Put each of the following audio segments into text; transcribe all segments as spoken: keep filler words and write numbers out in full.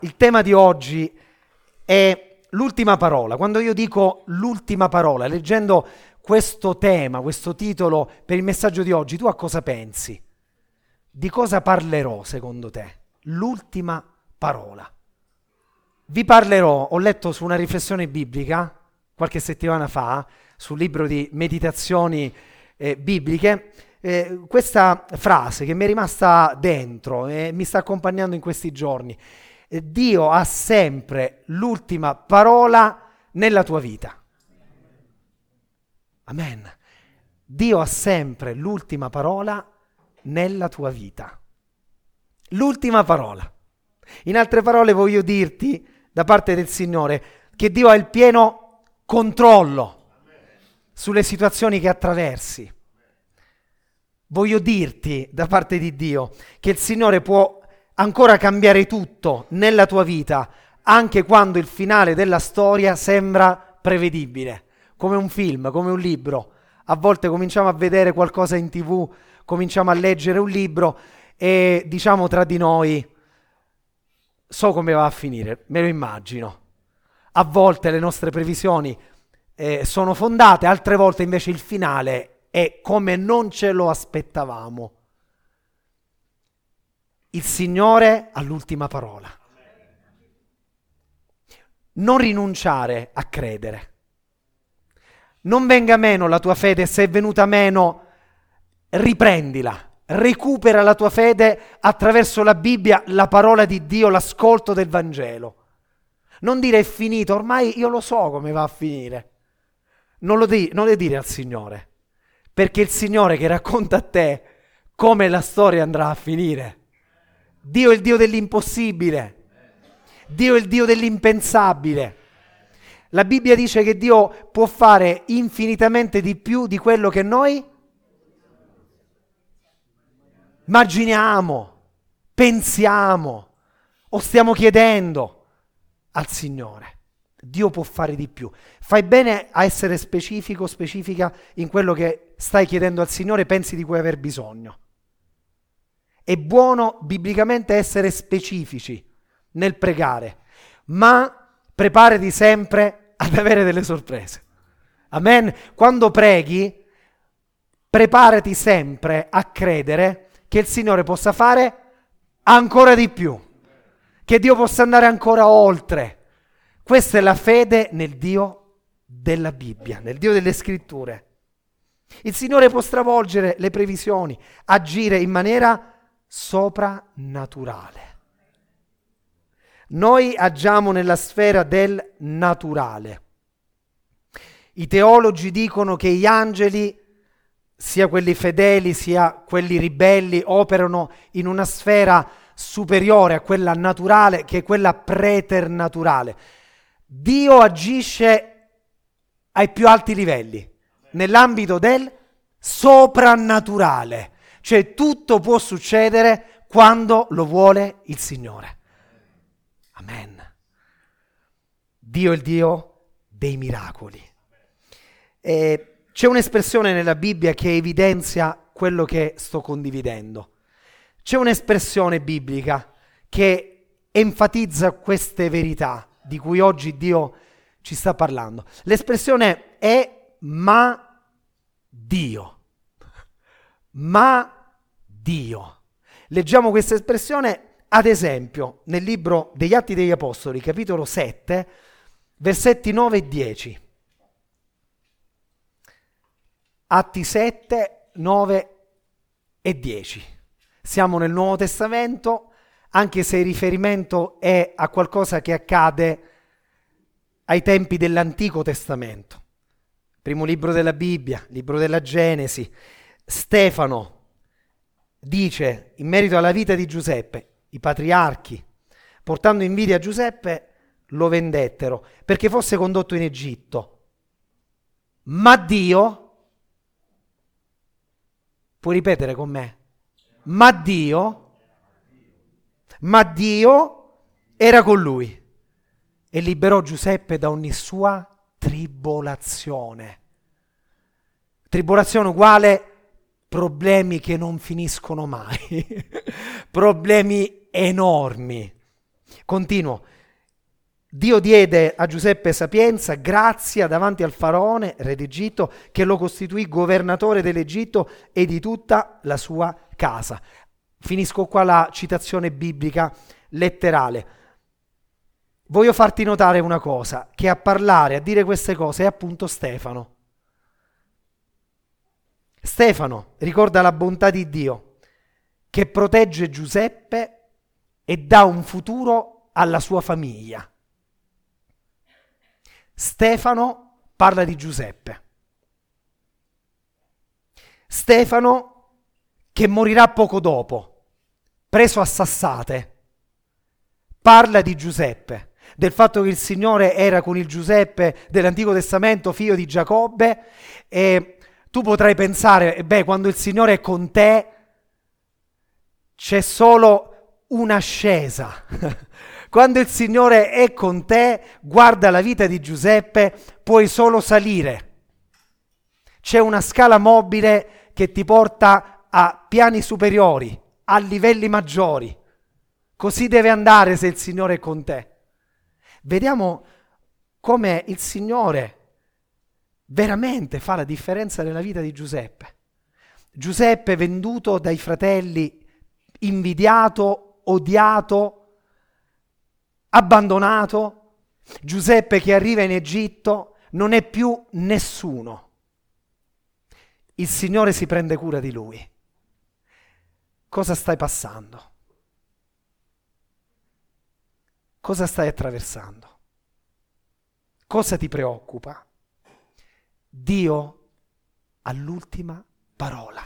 Il tema di oggi è l'ultima parola. Quando io dico l'ultima parola, leggendo questo tema, questo titolo per il messaggio di oggi, tu a cosa pensi? Di cosa parlerò secondo te? L'ultima parola. Vi parlerò, ho letto su una riflessione biblica qualche settimana fa, sul libro di meditazioni eh, bibliche, eh, questa frase che mi è rimasta dentro e mi sta accompagnando in questi giorni. Dio ha sempre l'ultima parola nella tua vita. Amen. Dio ha sempre l'ultima parola nella tua vita. L'ultima parola. In altre parole voglio dirti, da parte del Signore, che Dio ha il pieno controllo sulle situazioni che attraversi. Voglio dirti, da parte di Dio, che il Signore può ancora cambiare tutto nella tua vita, anche quando il finale della storia sembra prevedibile, come un film, come un libro. A volte cominciamo a vedere qualcosa in tivù, cominciamo a leggere un libro e diciamo tra di noi, so come va a finire, me lo immagino. A volte le nostre previsioni eh, sono fondate, altre volte invece il finale è come non ce lo aspettavamo. Il Signore ha l'ultima parola. Non rinunciare a credere. Non venga meno la tua fede, se è venuta meno, riprendila. Recupera la tua fede attraverso la Bibbia, la parola di Dio, l'ascolto del Vangelo. Non dire è finito, ormai io lo so come va a finire. Non lo, di- non lo dire al Signore, perché è il Signore che racconta a te come la storia andrà a finire. Dio è il Dio dell'impossibile. Dio è il Dio dell'impensabile. La Bibbia dice che Dio può fare infinitamente di più di quello che noi immaginiamo, pensiamo o stiamo chiedendo al Signore. Dio può fare di più. Fai bene a essere specifico, specifica in quello che stai chiedendo al Signore, pensi di cui aver bisogno. È buono biblicamente essere specifici nel pregare, ma preparati sempre ad avere delle sorprese. Amen. Quando preghi, preparati sempre a credere che il Signore possa fare ancora di più, che Dio possa andare ancora oltre. Questa è la fede nel Dio della Bibbia, nel Dio delle Scritture. Il Signore può stravolgere le previsioni, agire in maniera soprannaturale. Noi agiamo nella sfera del naturale. I teologi dicono che gli angeli, sia quelli fedeli sia quelli ribelli, operano in una sfera superiore a quella naturale, che è quella preternaturale. Dio agisce ai più alti livelli, nell'ambito del soprannaturale. Cioè tutto può succedere quando lo vuole il Signore. Amen. Dio è il Dio dei miracoli. E c'è un'espressione nella Bibbia che evidenzia quello che sto condividendo. C'è un'espressione biblica che enfatizza queste verità di cui oggi Dio ci sta parlando. L'espressione è ma Dio. Ma Dio. Leggiamo questa espressione ad esempio nel libro degli Atti degli Apostoli, capitolo sette, versetti nove e dieci. Atti sette, nove e dieci. Siamo nel Nuovo Testamento, anche se il riferimento è a qualcosa che accade ai tempi dell'Antico Testamento. Primo libro della Bibbia, libro della Genesi. Stefano dice in merito alla vita di Giuseppe, i patriarchi, portando invidia a Giuseppe, lo vendettero perché fosse condotto in Egitto. Ma Dio, puoi ripetere con me? Ma Dio, ma Dio era con lui e liberò Giuseppe da ogni sua tribolazione. Tribolazione uguale problemi che non finiscono mai, problemi enormi. Continuo. Dio diede a Giuseppe sapienza, grazia davanti al faraone, re d'Egitto, che lo costituì governatore dell'Egitto e di tutta la sua casa. Finisco qua la citazione biblica letterale. Voglio farti notare una cosa, che a parlare, a dire queste cose è appunto Stefano. Stefano ricorda la bontà di Dio, che protegge Giuseppe e dà un futuro alla sua famiglia. Stefano parla di Giuseppe. Stefano che morirà poco dopo, preso a sassate, parla di Giuseppe, del fatto che il Signore era con il Giuseppe dell'Antico Testamento, figlio di Giacobbe, e tu potrai pensare, beh, quando il Signore è con te c'è solo un'ascesa. Quando il Signore è con te, guarda la vita di Giuseppe, puoi solo salire. C'è una scala mobile che ti porta a piani superiori, a livelli maggiori. Così deve andare se il Signore è con te. Vediamo come il Signore veramente fa la differenza nella vita di Giuseppe. Giuseppe venduto dai fratelli, invidiato, odiato, abbandonato. Giuseppe che arriva in Egitto non è più nessuno. Il Signore si prende cura di lui. Cosa stai passando? Cosa stai attraversando? Cosa ti preoccupa? Dio ha l'ultima parola.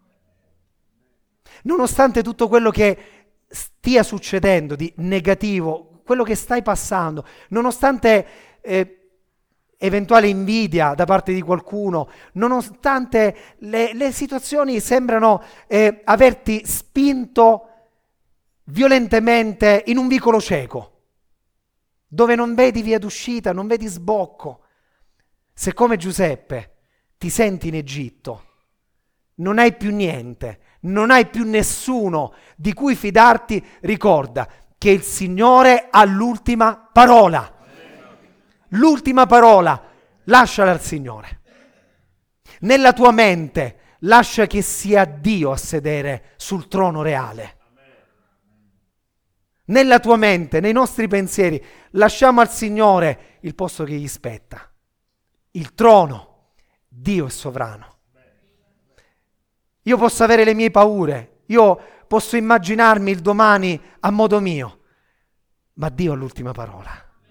Nonostante tutto quello che stia succedendo di negativo, quello che stai passando, nonostante eh, eventuale invidia da parte di qualcuno, nonostante le, le situazioni sembrano eh, averti spinto violentemente in un vicolo cieco, dove non vedi via d'uscita, non vedi sbocco. Se come Giuseppe ti senti in Egitto, non hai più niente, non hai più nessuno di cui fidarti, ricorda che il Signore ha l'ultima parola. L'ultima parola, lasciala al Signore. Nella tua mente, lascia che sia Dio a sedere sul trono reale. Nella tua mente, nei nostri pensieri, lasciamo al Signore il posto che gli spetta. Il trono, Dio è sovrano. Io posso avere le mie paure, io posso immaginarmi il domani a modo mio, ma Dio ha l'ultima parola.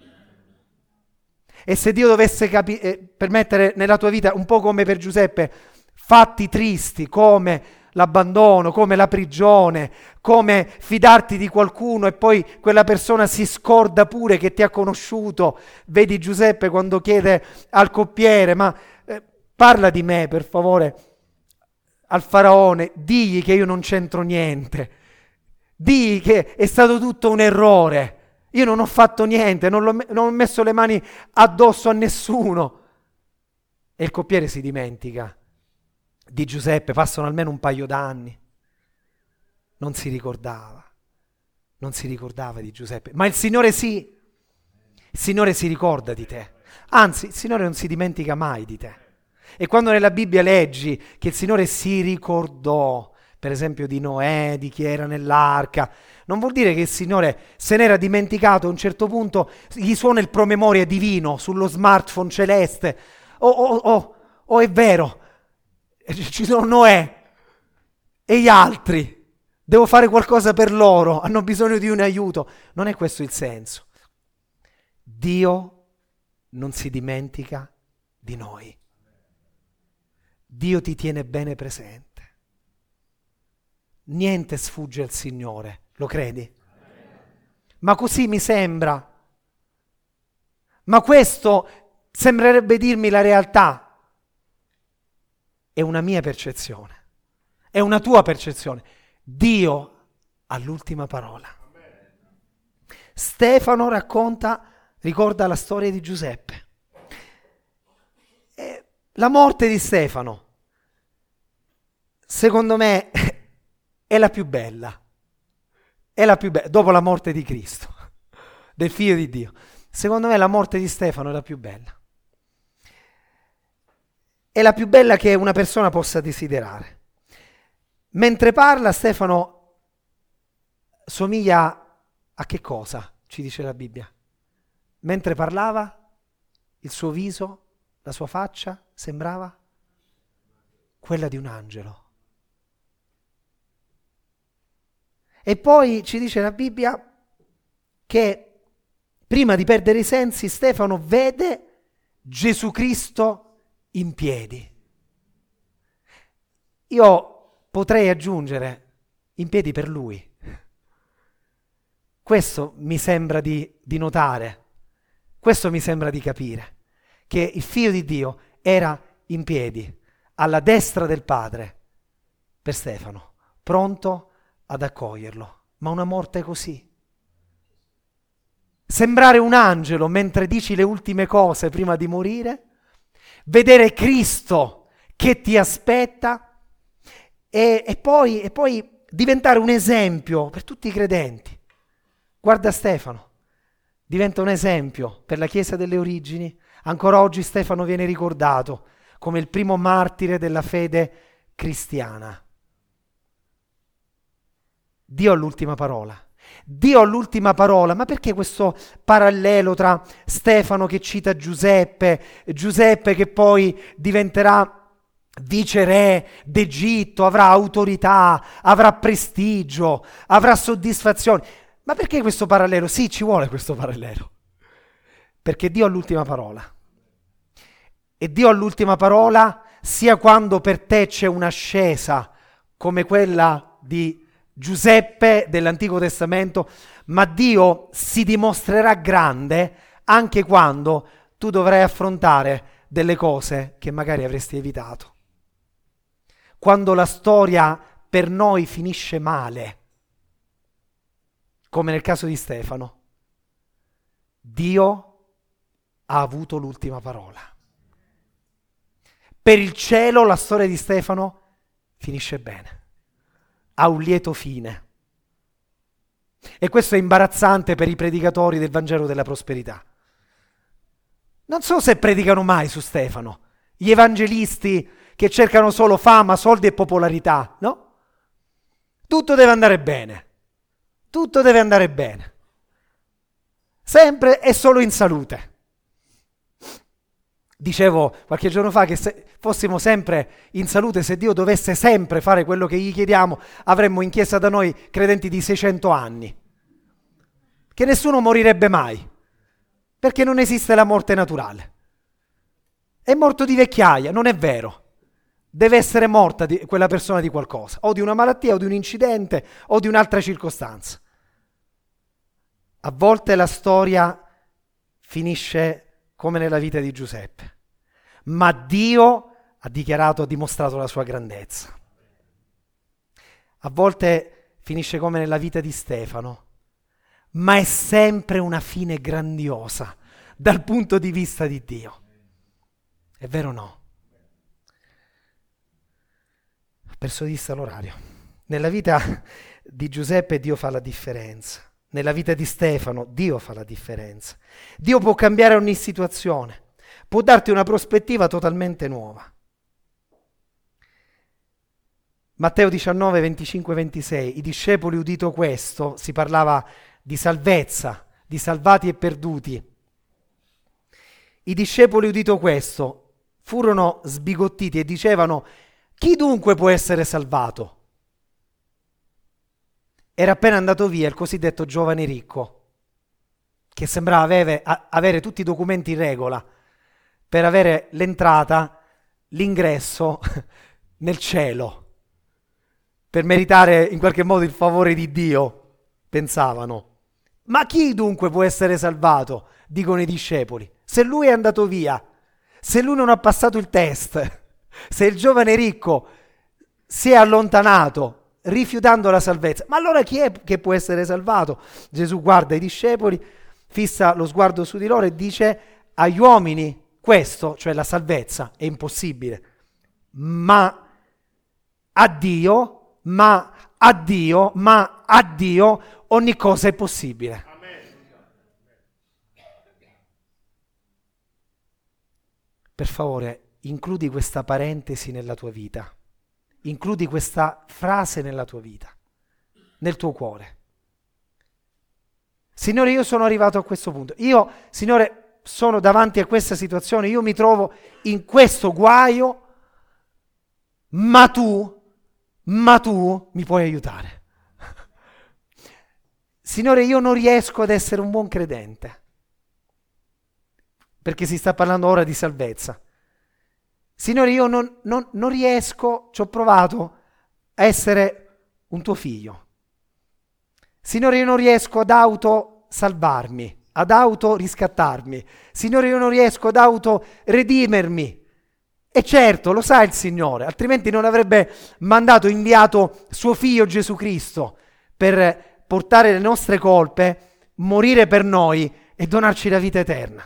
E se Dio dovesse capi- eh, permettere nella tua vita, un po' come per Giuseppe, fatti tristi come l'abbandono, come la prigione, come fidarti di qualcuno e poi quella persona si scorda pure che ti ha conosciuto. Vedi Giuseppe quando chiede al coppiere, ma eh, parla di me per favore al faraone, digli che io non c'entro niente, digli che è stato tutto un errore, io non ho fatto niente, non, l'ho, non ho messo le mani addosso a nessuno. E il coppiere si dimentica di Giuseppe, passano almeno un paio d'anni, non si ricordava, non si ricordava di Giuseppe, ma il Signore sì, il Signore si ricorda di te, anzi il Signore non si dimentica mai di te. E quando nella Bibbia leggi che il Signore si ricordò, per esempio di Noè, di chi era nell'arca, non vuol dire che il Signore se n'era dimenticato, a un certo punto gli suona il promemoria divino sullo smartphone celeste, o oh, oh, oh, oh, è vero, ci sono Noè e gli altri, devo fare qualcosa per loro, hanno bisogno di un aiuto. Non è questo il senso. Dio non si dimentica di noi. Dio ti tiene bene presente. Niente sfugge al Signore, lo credi? Ma così mi sembra. Ma questo sembrerebbe dirmi la realtà. È una mia percezione, è una tua percezione. Dio ha l'ultima parola. Stefano racconta, ricorda la storia di Giuseppe. E la morte di Stefano, secondo me, è la più bella. È la più bella, dopo la morte di Cristo. del figlio di Dio. Secondo me la morte di Stefano è la più bella. È la più bella che una persona possa desiderare. Mentre parla, Stefano somiglia a che cosa? Ci dice la Bibbia. Mentre parlava, il suo viso, la sua faccia sembrava quella di un angelo. E poi ci dice la Bibbia che prima di perdere i sensi Stefano vede Gesù Cristo in piedi. Io potrei aggiungere in piedi per lui. Questo mi sembra di, di notare, questo mi sembra di capire, che il figlio di Dio era in piedi alla destra del Padre per Stefano, pronto ad accoglierlo. Ma una morte così. Sembrare un angelo mentre dici le ultime cose prima di morire, vedere Cristo che ti aspetta e, e, poi, e poi diventare un esempio per tutti i credenti. Guarda Stefano, diventa un esempio per la Chiesa delle origini. Ancora oggi Stefano viene ricordato come il primo martire della fede cristiana. Dio ha l'ultima parola. Dio ha l'ultima parola, ma perché questo parallelo tra Stefano che cita Giuseppe, Giuseppe che poi diventerà viceré d'Egitto, avrà autorità, avrà prestigio, avrà soddisfazioni? Ma perché questo parallelo? Sì, ci vuole questo parallelo, perché Dio ha l'ultima parola. E Dio ha l'ultima parola sia quando per te c'è un'ascesa come quella di Giuseppe dell'Antico Testamento, ma Dio si dimostrerà grande anche quando tu dovrai affrontare delle cose che magari avresti evitato. Quando la storia per noi finisce male, come nel caso di Stefano, Dio ha avuto l'ultima parola. Per il cielo la storia di Stefano finisce bene. Ha un lieto fine. E questo è imbarazzante per i predicatori del Vangelo della prosperità. Non so se predicano mai su Stefano, gli evangelisti che cercano solo fama, soldi e popolarità, no? Tutto deve andare bene, tutto deve andare bene, sempre e solo in salute. Dicevo qualche giorno fa che se fossimo sempre in salute, se Dio dovesse sempre fare quello che gli chiediamo, avremmo in chiesa da noi credenti di seicento anni. Che nessuno morirebbe mai, perché non esiste la morte naturale. È morto di vecchiaia, non è vero. Deve essere morta di quella persona di qualcosa, o di una malattia, o di un incidente, o di un'altra circostanza. A volte la storia finisce come nella vita di Giuseppe, ma Dio ha dichiarato, ha dimostrato la sua grandezza. A volte finisce come nella vita di Stefano, ma è sempre una fine grandiosa dal punto di vista di Dio. È vero o no? Ho perso di vista l'orario. Nella vita di Giuseppe Dio fa la differenza. Nella vita di Stefano Dio fa la differenza. Dio può cambiare ogni situazione, può darti una prospettiva totalmente nuova. Matteo diciannove, venticinque ventisei, i discepoli udito questo, si parlava di salvezza, di salvati e perduti. I discepoli udito questo furono sbigottiti e dicevano: chi dunque può essere salvato? Era appena andato via il cosiddetto giovane ricco, che sembrava avere, a, avere tutti i documenti in regola per avere l'entrata, l'ingresso nel cielo, per meritare in qualche modo il favore di Dio, pensavano. Ma chi dunque può essere salvato? Dicono i discepoli. Se lui è andato via, se lui non ha passato il test, se il giovane ricco si è allontanato rifiutando la salvezza, ma allora chi è che può essere salvato? Gesù guarda i discepoli, fissa lo sguardo su di loro e dice: agli uomini questo, cioè la salvezza, è impossibile, ma a Dio, ma a Dio, ma a Dio ogni cosa è possibile. per favore, includi questa parentesi nella tua vita, includi questa frase nella tua vita, nel tuo cuore. Signore, io sono arrivato a questo punto, io, Signore, sono davanti a questa situazione, io mi trovo in questo guaio, ma tu, ma tu mi puoi aiutare. Signore, io non riesco ad essere un buon credente, perché si sta parlando ora di salvezza. Signore, io non, non, non riesco, ci ho provato a essere un tuo figlio. Signore, io non riesco ad auto salvarmi, ad auto riscattarmi. Signore, io non riesco ad auto redimermi. E certo, lo sa il Signore, altrimenti non avrebbe mandato, inviato suo figlio Gesù Cristo per portare le nostre colpe, morire per noi e donarci la vita eterna.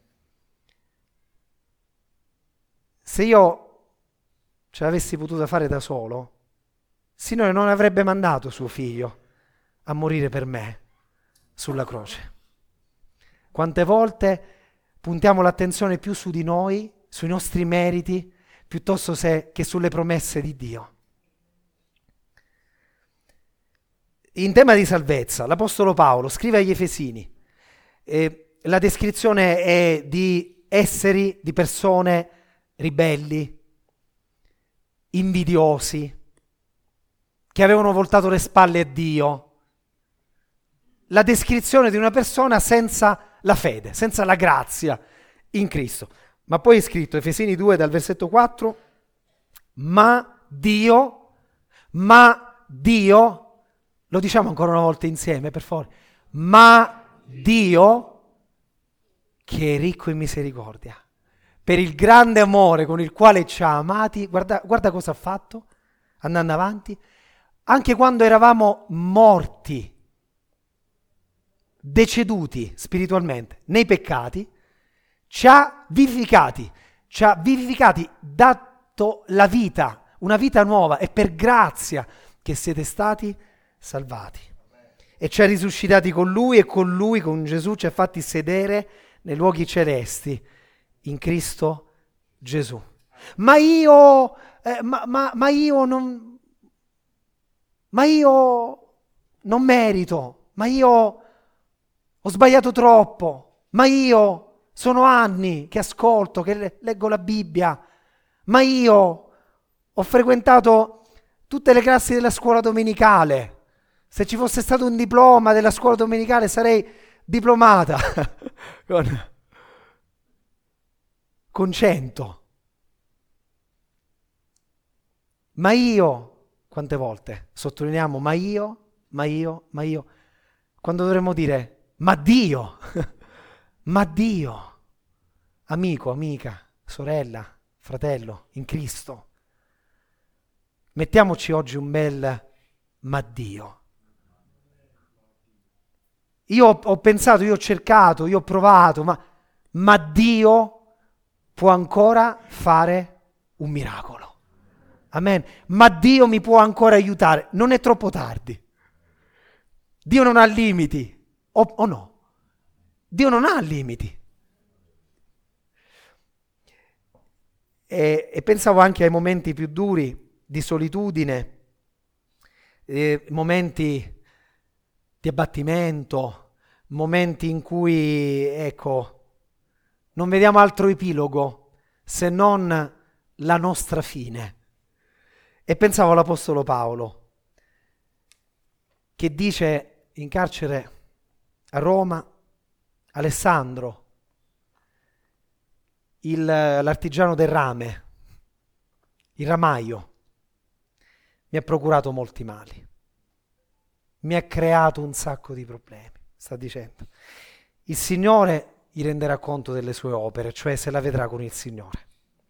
Se io ce l'avessi potuta fare da solo, il Signore non avrebbe mandato suo figlio a morire per me sulla croce. Quante volte puntiamo l'attenzione più su di noi, sui nostri meriti, piuttosto se, che sulle promesse di Dio. In tema di salvezza, l'Apostolo Paolo scrive agli Efesini, eh, la descrizione è di esseri, di persone ribelli, invidiosi, che avevano voltato le spalle a Dio. La descrizione di una persona senza la fede, senza la grazia in Cristo. Ma poi è scritto, Efesini due dal versetto quattro, ma Dio, ma Dio, lo diciamo ancora una volta insieme per favore, ma Dio, che è ricco in misericordia, per il grande amore con il quale ci ha amati, guarda, guarda cosa ha fatto, andando avanti, anche quando eravamo morti, deceduti spiritualmente nei peccati, ci ha vivificati, ci ha vivificati, dato la vita, una vita nuova, è per grazia che siete stati salvati. E ci ha risuscitati con Lui e con Lui, con Gesù, ci ha fatti sedere nei luoghi celesti, in Cristo Gesù. Ma io, eh, ma, ma, ma io non, ma io non merito, ma io ho sbagliato troppo, ma io sono anni che ascolto, che leggo la Bibbia, ma io ho frequentato tutte le classi della scuola domenicale. Se ci fosse stato un diploma della scuola domenicale sarei diplomata con, con cento. Ma io, quante volte sottolineiamo ma io, ma io, ma io, quando dovremmo dire ma Dio, ma Dio, amico, amica, sorella, fratello, in Cristo. Mettiamoci oggi un bel ma Dio. Io ho, ho pensato, io ho cercato, io ho provato, ma, ma Dio può ancora fare un miracolo. Amen. Ma Dio mi può ancora aiutare. Non è troppo tardi. Dio non ha limiti. O, o no? Dio non ha limiti. E, e pensavo anche ai momenti più duri di solitudine, eh, momenti di abbattimento, momenti in cui, ecco, non vediamo altro epilogo se non la nostra fine. E pensavo all'Apostolo Paolo, che dice in carcere a Roma, Alessandro, il, l'artigiano del rame, il ramaio, mi ha procurato molti mali. Mi ha creato un sacco di problemi, sta dicendo. Il Signore gli renderà conto delle sue opere, cioè se la vedrà con il Signore.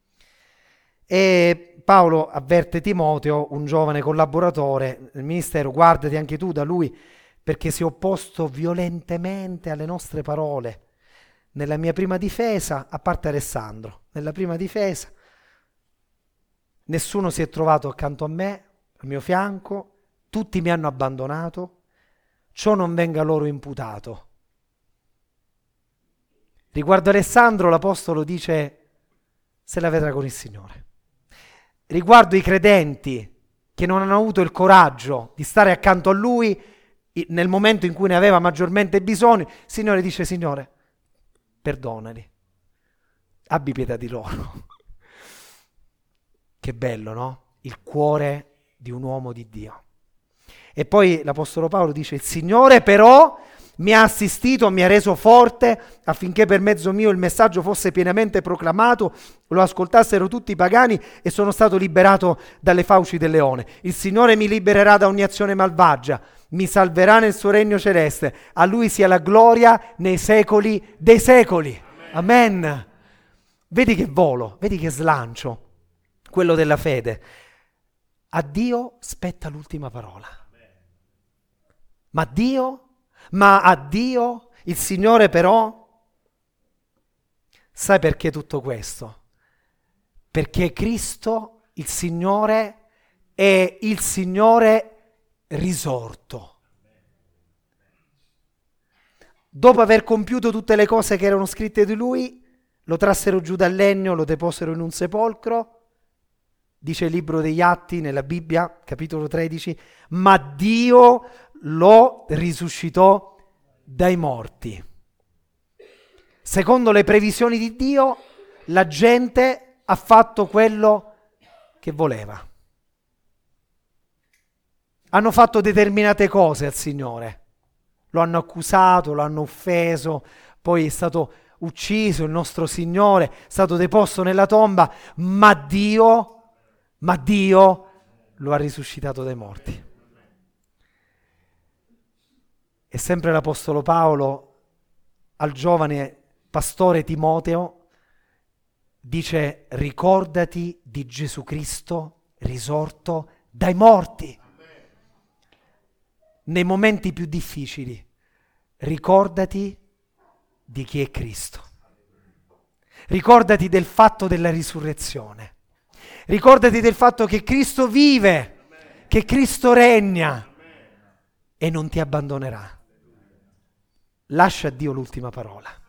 E Paolo avverte Timoteo, un giovane collaboratore nel ministero, guardati anche tu da lui, perché si è opposto violentemente alle nostre parole. Nella mia prima difesa, a parte Alessandro, nella prima difesa, nessuno si è trovato accanto a me, al mio fianco, tutti mi hanno abbandonato, ciò non venga loro imputato. Riguardo Alessandro, l'Apostolo dice se la vedrà con il Signore. Riguardo i credenti che non hanno avuto il coraggio di stare accanto a Lui nel momento in cui ne aveva maggiormente bisogno, il Signore dice: Signore, perdonali, abbi pietà di loro. Che bello, no? Il cuore di un uomo di Dio. E poi l'Apostolo Paolo dice: il Signore però mi ha assistito, mi ha reso forte affinché per mezzo mio il messaggio fosse pienamente proclamato, lo ascoltassero tutti i pagani e sono stato liberato dalle fauci del leone. Il Signore mi libererà da ogni azione malvagia, mi salverà nel suo regno celeste. A Lui sia la gloria nei secoli dei secoli. Amen. Amen. Vedi che volo, vedi che slancio, quello della fede. A Dio spetta l'ultima parola. Ma Dio... Ma a Dio, il Signore però, sai perché tutto questo? Perché Cristo, il Signore, è il Signore risorto. Dopo aver compiuto tutte le cose che erano scritte di Lui, lo trassero giù dal legno, lo deposero in un sepolcro, dice il libro degli Atti nella Bibbia, capitolo tredici, ma Dio lo risuscitò dai morti. Secondo le previsioni di Dio, la gente ha fatto quello che voleva. Hanno fatto determinate cose al Signore. Lo hanno accusato, lo hanno offeso, poi è stato ucciso il nostro Signore, è stato deposto nella tomba, ma Dio, ma Dio lo ha risuscitato dai morti. E sempre l'Apostolo Paolo al giovane pastore Timoteo dice: ricordati di Gesù Cristo risorto dai morti. Nei momenti più difficili, ricordati di chi è Cristo. Ricordati del fatto della risurrezione. Ricordati del fatto che Cristo vive, che Cristo regna e non ti abbandonerà. Lascia a Dio l'ultima parola.